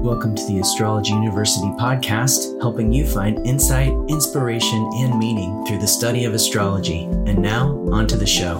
Welcome to the Astrology University podcast, helping you find insight, inspiration, and meaning through the study of astrology. And now, on to the show.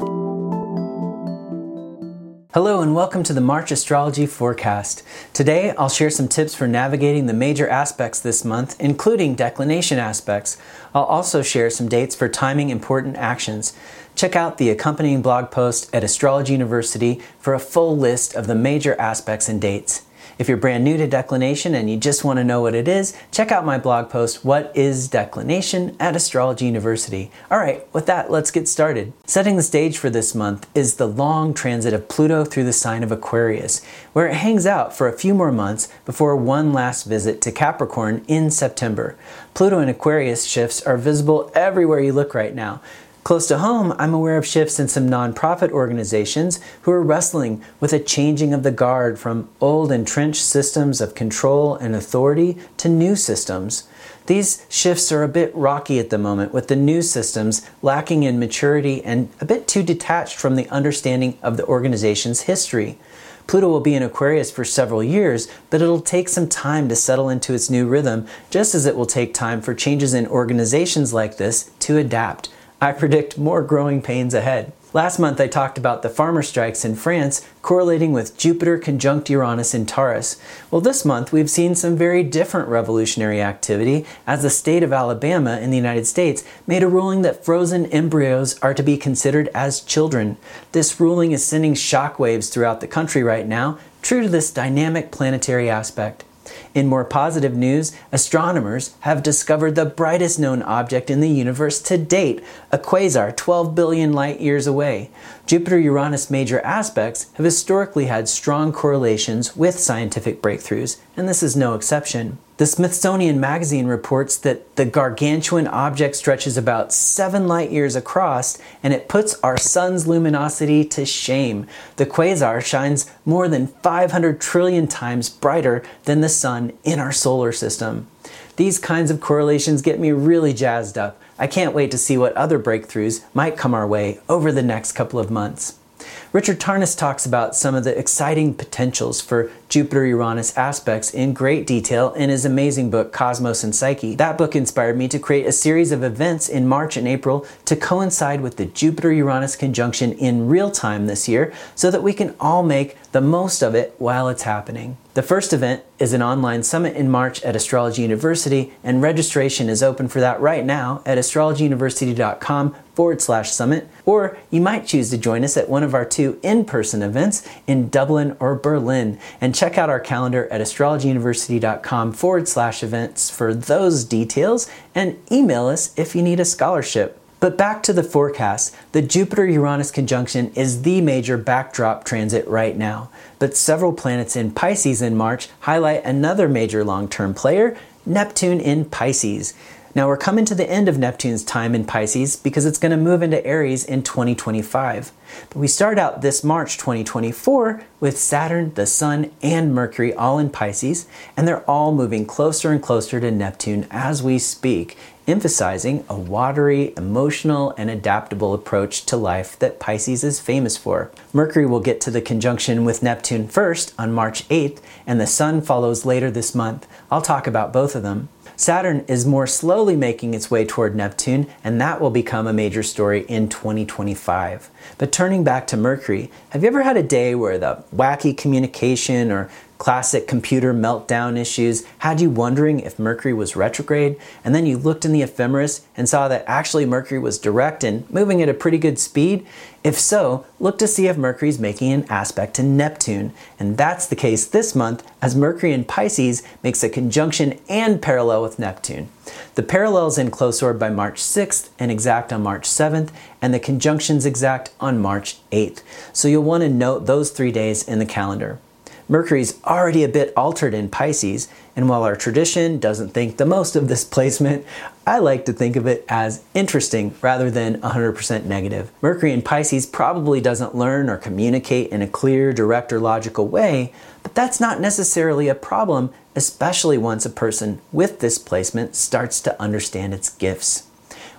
Hello and welcome to the March Astrology Forecast. Today, I'll share some tips for navigating the major aspects this month, including declination aspects. I'll also share some dates for timing important actions. Check out the accompanying blog post at Astrology University for a full list of the major aspects and dates. If you're brand new to declination and you just want to know what it is, check out my blog post, What is Declination, at Astrology University. All right, with that, let's get started. Setting the stage for this month is the long transit of Pluto through the sign of Aquarius, where it hangs out for a few more months before one last visit to Capricorn in September. Pluto and Aquarius shifts are visible everywhere you look right now. Close to home, I'm aware of shifts in some nonprofit organizations who are wrestling with a changing of the guard from old entrenched systems of control and authority to new systems. These shifts are a bit rocky at the moment, with the new systems lacking in maturity and a bit too detached from the understanding of the organization's history. Pluto will be in Aquarius for several years, but it'll take some time to settle into its new rhythm, just as it will take time for changes in organizations like this to adapt. I predict more growing pains ahead. Last month I talked about the farmer strikes in France correlating with Jupiter conjunct Uranus in Taurus. Well, this month we've seen some very different revolutionary activity as the state of Alabama in the United States made a ruling that frozen embryos are to be considered as children. This ruling is sending shockwaves throughout the country right now, true to this dynamic planetary aspect. In more positive news, astronomers have discovered the brightest known object in the universe to date, a quasar 12 billion light years away. Jupiter-Uranus major aspects have historically had strong correlations with scientific breakthroughs, and this is no exception. The Smithsonian Magazine reports that the gargantuan object stretches about 7 light years across, and it puts our sun's luminosity to shame. The quasar shines more than 500 trillion times brighter than the sun in our solar system. These kinds of correlations get me really jazzed up. I can't wait to see what other breakthroughs might come our way over the next couple of months. Richard Tarnas talks about some of the exciting potentials for Jupiter-Uranus aspects in great detail in his amazing book, Cosmos and Psyche. That book inspired me to create a series of events in March and April to coincide with the Jupiter-Uranus conjunction in real time this year so that we can all make the most of it while it's happening. The first event is an online summit in March at Astrology University, and registration is open for that right now at astrologyuniversity.com/summit, or you might choose to join us at one of our 2 in-person events in Dublin or Berlin. And check out our calendar at astrologyuniversity.com/events for those details, and email us if you need a scholarship. But back to the forecast, the Jupiter-Uranus conjunction is the major backdrop transit right now. But several planets in Pisces in March highlight another major long-term player, Neptune in Pisces. Now we're coming to the end of Neptune's time in Pisces because it's going to move into Aries in 2025. But we start out this March 2024 with Saturn, the Sun, and Mercury all in Pisces, and they're all moving closer and closer to Neptune as we speak, emphasizing a watery, emotional, and adaptable approach to life that Pisces is famous for. Mercury will get to the conjunction with Neptune first on March 8th, and the Sun follows later this month. I'll talk about both of them. Saturn is more slowly making its way toward Neptune, and that will become a major story in 2025. But turning back to Mercury, have you ever had a day where the wacky communication or classic computer meltdown issues had you wondering if Mercury was retrograde, and then you looked in the ephemeris and saw that actually Mercury was direct and moving at a pretty good speed? If so, look to see if Mercury's making an aspect to Neptune, and that's the case this month as Mercury in Pisces makes a conjunction and parallel with Neptune. The parallel is in close orb by March 6th and exact on March 7th, and the conjunction's exact on March 8th. So you'll want to note those 3 days in the calendar. Mercury's already a bit altered in Pisces, and while our tradition doesn't think the most of this placement, I like to think of it as interesting rather than 100% negative. Mercury in Pisces probably doesn't learn or communicate in a clear, direct, or logical way, but that's not necessarily a problem, especially once a person with this placement starts to understand its gifts.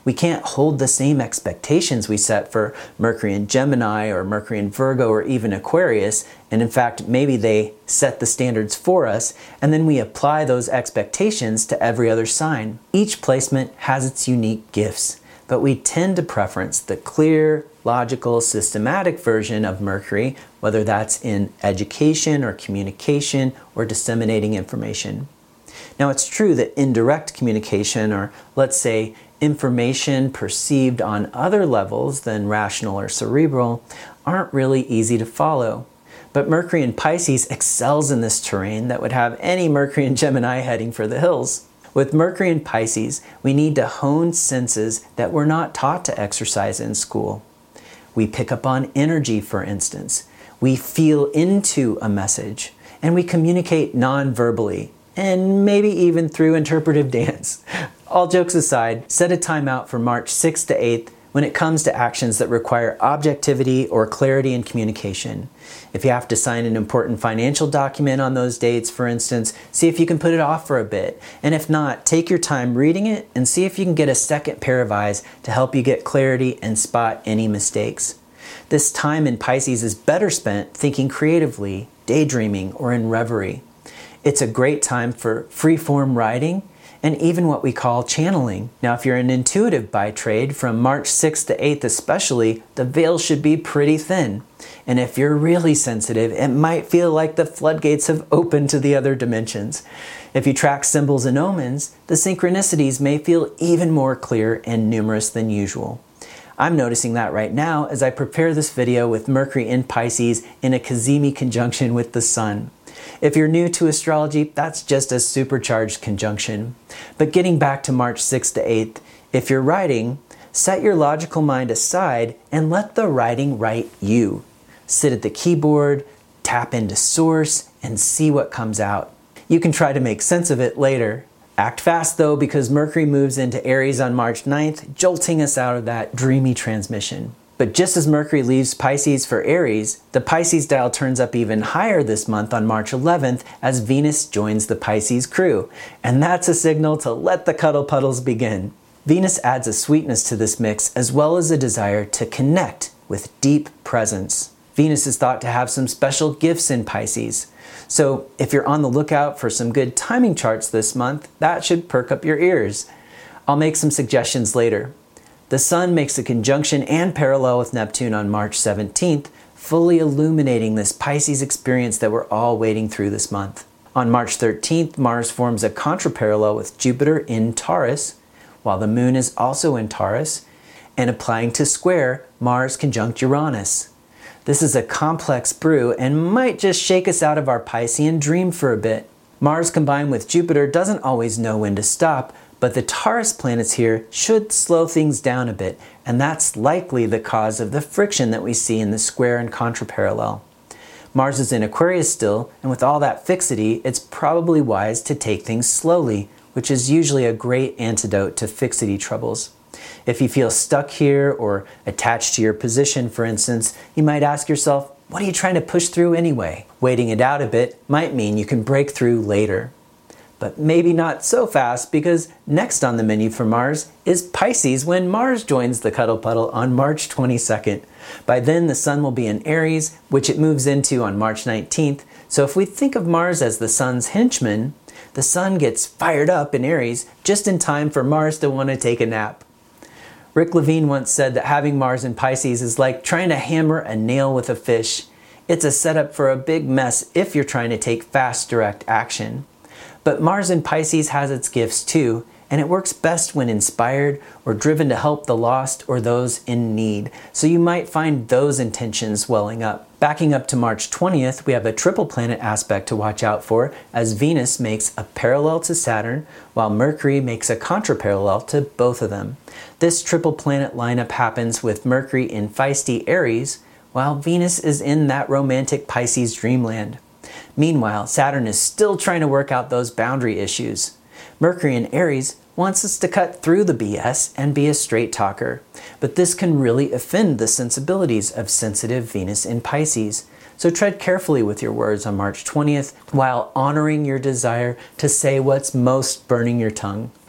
We can't hold the same expectations we set for Mercury in Gemini or Mercury in Virgo or even Aquarius, and in fact, maybe they set the standards for us, and then we apply those expectations to every other sign. Each placement has its unique gifts, but we tend to preference the clear, logical, systematic version of Mercury, whether that's in education or communication or disseminating information. Now, it's true that indirect communication, or let's say information perceived on other levels than rational or cerebral, aren't really easy to follow. But Mercury in Pisces excels in this terrain that would have any Mercury in Gemini heading for the hills. With Mercury in Pisces, we need to hone senses that we're not taught to exercise in school. We pick up on energy, for instance. We feel into a message, and we communicate non-verbally, and maybe even through interpretive dance. All jokes aside, set a timeout for March 6th to 8th when it comes to actions that require objectivity or clarity in communication. If you have to sign an important financial document on those dates, for instance, see if you can put it off for a bit. And if not, take your time reading it and see if you can get a second pair of eyes to help you get clarity and spot any mistakes. This time in Pisces is better spent thinking creatively, daydreaming, or in reverie. It's a great time for free-form writing and even what we call channeling. Now, if you're an intuitive by trade, from March 6th to 8th especially, the veil should be pretty thin. And if you're really sensitive, it might feel like the floodgates have opened to the other dimensions. If you track symbols and omens, the synchronicities may feel even more clear and numerous than usual. I'm noticing that right now as I prepare this video with Mercury in Pisces in a cazimi conjunction with the Sun. If you're new to astrology, that's just a supercharged conjunction. But getting back to March 6th to 8th, if you're writing, set your logical mind aside and let the writing write you. Sit at the keyboard, tap into source, and see what comes out. You can try to make sense of it later. Act fast though, because Mercury moves into Aries on March 9th, jolting us out of that dreamy transmission. But just as Mercury leaves Pisces for Aries, the Pisces dial turns up even higher this month on March 11th as Venus joins the Pisces crew. And that's a signal to let the cuddle puddles begin. Venus adds a sweetness to this mix as well as a desire to connect with deep presence. Venus is thought to have some special gifts in Pisces. So if you're on the lookout for some good timing charts this month, that should perk up your ears. I'll make some suggestions later. The Sun makes a conjunction and parallel with Neptune on March 17th, fully illuminating this Pisces experience that we're all waiting through this month. On March 13th, Mars forms a contraparallel with Jupiter in Taurus, while the Moon is also in Taurus, and applying to square Mars conjunct Uranus. This is a complex brew and might just shake us out of our Piscean dream for a bit. Mars combined with Jupiter doesn't always know when to stop, but the Taurus planets here should slow things down a bit, and that's likely the cause of the friction that we see in the square and contraparallel. Mars is in Aquarius still, and with all that fixity, it's probably wise to take things slowly, which is usually a great antidote to fixity troubles. If you feel stuck here or attached to your position, for instance, you might ask yourself, what are you trying to push through anyway? Waiting it out a bit might mean you can break through later. But maybe not so fast, because next on the menu for Mars is Pisces when Mars joins the cuddle puddle on March 22nd. By then the Sun will be in Aries, which it moves into on March 19th. So if we think of Mars as the Sun's henchman, the Sun gets fired up in Aries just in time for Mars to want to take a nap. Rick Levine once said that having Mars in Pisces is like trying to hammer a nail with a fish. It's a setup for a big mess if you're trying to take fast, direct action. But Mars in Pisces has its gifts too, and it works best when inspired or driven to help the lost or those in need. So you might find those intentions welling up. Backing up to March 20th, we have a triple planet aspect to watch out for as Venus makes a parallel to Saturn, while Mercury makes a contraparallel to both of them. This triple planet lineup happens with Mercury in feisty Aries, while Venus is in that romantic Pisces dreamland. Meanwhile, Saturn is still trying to work out those boundary issues. Mercury in Aries wants us to cut through the BS and be a straight talker. But this can really offend the sensibilities of sensitive Venus in Pisces. So tread carefully with your words on March 20th while honoring your desire to say what's most burning your tongue.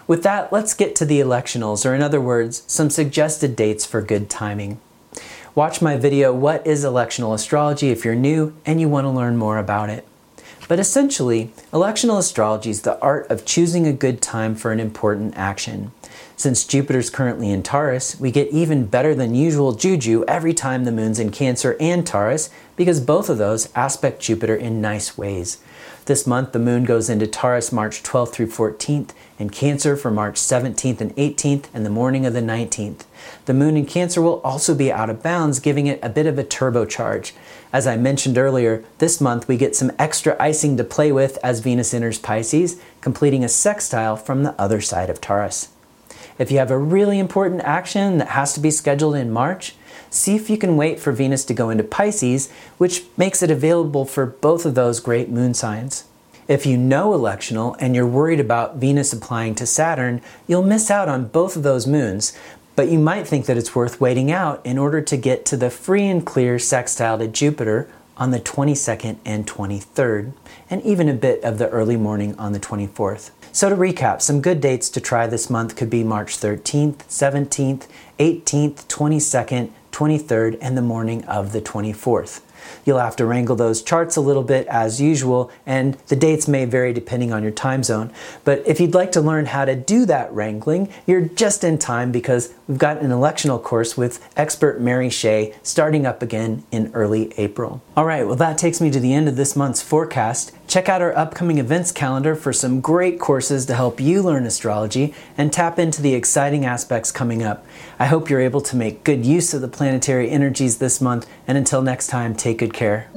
With that, let's get to the electionals, or in other words, some suggested dates for good timing. Watch my video, What is Electional Astrology, if you're new and you want to learn more about it. But essentially, electional astrology is the art of choosing a good time for an important action. Since Jupiter's currently in Taurus, we get even better than usual juju every time the moon's in Cancer and Taurus, because both of those aspect Jupiter in nice ways. This month, the moon goes into Taurus March 12th through 14th, and Cancer for March 17th and 18th, and the morning of the 19th. The moon in Cancer will also be out of bounds, giving it a bit of a turbocharge. As I mentioned earlier, this month we get some extra icing to play with as Venus enters Pisces, completing a sextile from the other side of Taurus. If you have a really important action that has to be scheduled in March, see if you can wait for Venus to go into Pisces, which makes it available for both of those great moon signs. If you know electional and you're worried about Venus applying to Saturn, you'll miss out on both of those moons, but you might think that it's worth waiting out in order to get to the free and clear sextile to Jupiter on the 22nd and 23rd, and even a bit of the early morning on the 24th. So to recap, some good dates to try this month could be March 13th, 17th, 18th, 22nd, 23rd, and the morning of the 24th. You'll have to wrangle those charts a little bit as usual, and the dates may vary depending on your time zone. But if you'd like to learn how to do that wrangling, you're just in time because we've got an electional course with expert Mary Shea starting up again in early April. All right, well that takes me to the end of this month's forecast. Check out our upcoming events calendar for some great courses to help you learn astrology and tap into the exciting aspects coming up. I hope you're able to make good use of the planetary energies this month, and until next time, take good care.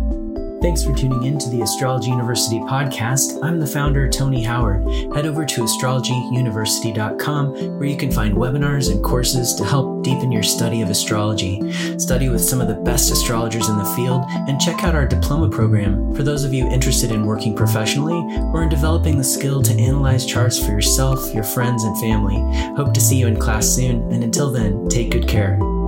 Thanks for tuning in to the Astrology University podcast. I'm the founder, Tony Howard. Head over to astrologyuniversity.com where you can find webinars and courses to help deepen your study of astrology. Study with some of the best astrologers in the field, and check out our diploma program for those of you interested in working professionally or in developing the skill to analyze charts for yourself, your friends, and family. Hope to see you in class soon, and until then, take good care.